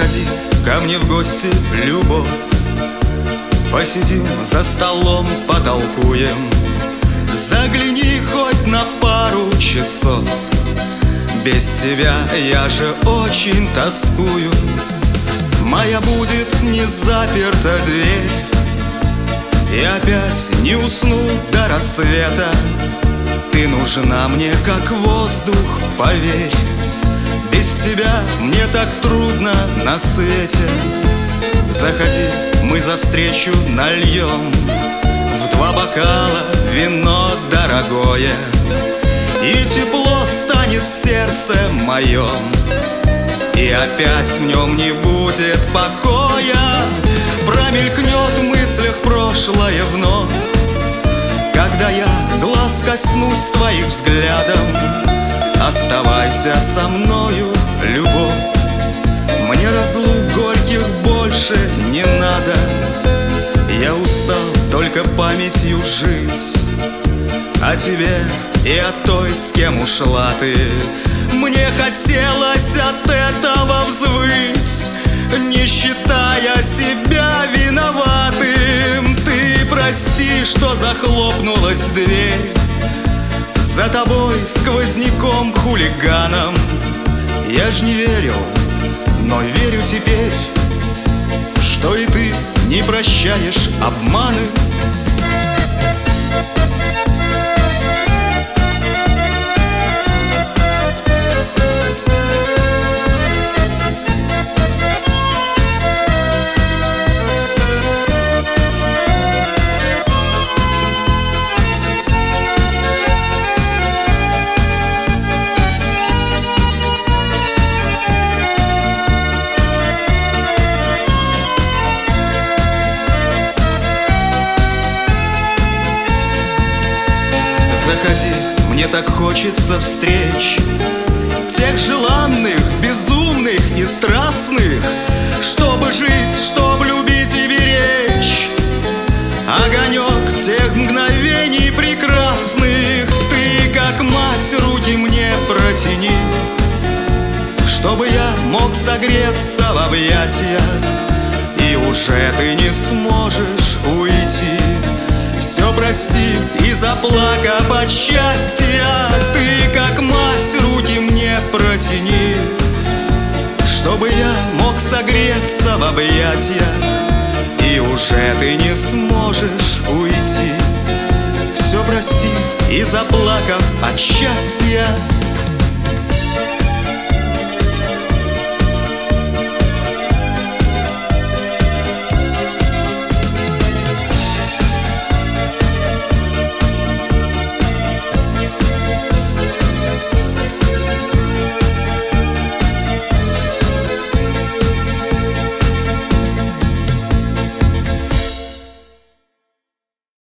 Заходи ко мне в гости, любовь. Посидим за столом, потолкуем. Загляни хоть на пару часов. Без тебя я же очень тоскую. Моя будет не заперта дверь, и опять не усну до рассвета. Ты нужна мне, как воздух, поверь. Без тебя мне так трудно на свете. Заходи, мы за встречу нальем в 2 бокала вино дорогое, и тепло станет в сердце моем, и опять в нем не будет покоя. Промелькнет в мыслях прошлое вновь, когда я глаз коснусь твоих взглядом. Оставайся со мною, любовь. Мне разлук горьких больше не надо. Я устал только памятью жить о тебе и о той, с кем ушла ты. Мне хотелось от этого взвыть, не считая себя виноватым. Ты прости, что захлопнулась дверь за тобой сквозняком-хулиганом. Я ж не верил, но верю теперь, что и ты не прощаешь обманы. Заходи, мне так хочется встреч, тех желанных, безумных и страстных, чтобы жить, чтобы любить и беречь. Огонек тех мгновений прекрасных. Ты, как мать, руки мне протяни, чтобы я мог согреться в объятиях, и уже ты не сможешь уйти, все простив и заплакав от счастья. Ты, как мать, руки мне протяни, чтобы я мог согреться в объятиях, и уже ты не сможешь уйти, все простив и заплакав от счастья.